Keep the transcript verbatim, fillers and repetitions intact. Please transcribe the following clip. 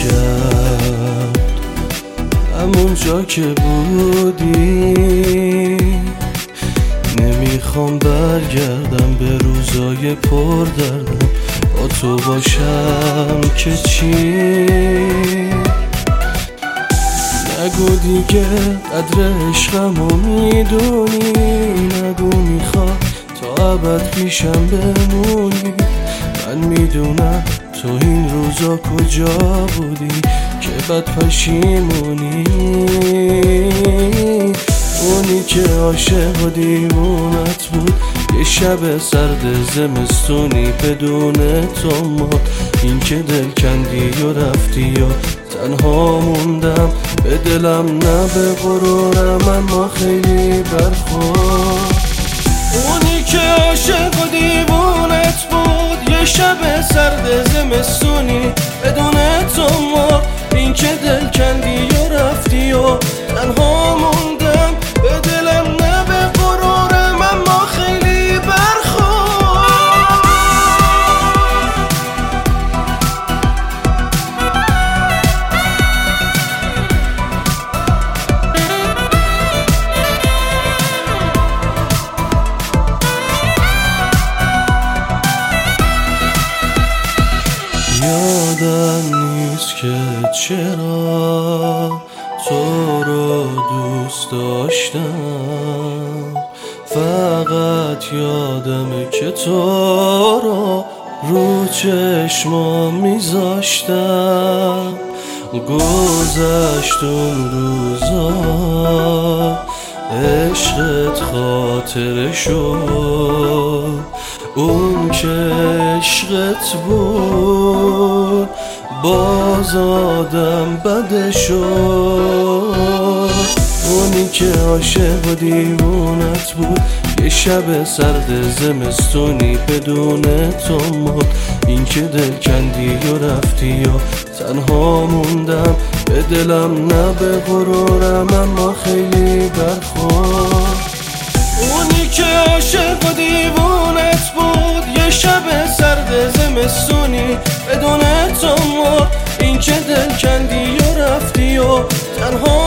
برگرد همون جا که بودی. نمیخوام برگردم به روزای پر دردم، با تو باشم که چی. نگو دیگه قدر عشقمو میدونی، نگو میخوام تا ابد پیشم بمونی. من میدونم تو این روزا کجا بودی که بد پشیمونی. اونی که عاشق و دیوونت بود، یه شب سرد زمستونی بدون تو ما. این که دل کندی و رفتی و تنها موندم، به دلم نه به غرورم اما خیلی برخورد. اونی که عاشق و دیوونت بود، یه شب سرد زمستونی بدون تو ما. این که دل کندی و رفتی و تنها موندم، به دلم نه به غرورم اما خیلی برخورد. یادم نیست که چرا تو رو دوست داشتم، فقط یادمه که تو رو رو چشمام میذاشتم. گذشت اون روزا، عشقت خاطره شد. اون که عشقت بود، باز آدم بده شد. اونی که عاشق و دیوونت بود، یه شب سرد زمستونی بدون تو مد. این که دل کندی و رفتی و تنها موندم، به دلم نه به غرورم اما خیلی برخورد. اونی که عاشق و دیوونت بود، یه شب سرد زمستونی بدون تو مد. این که دل کندی و رفتی و تنها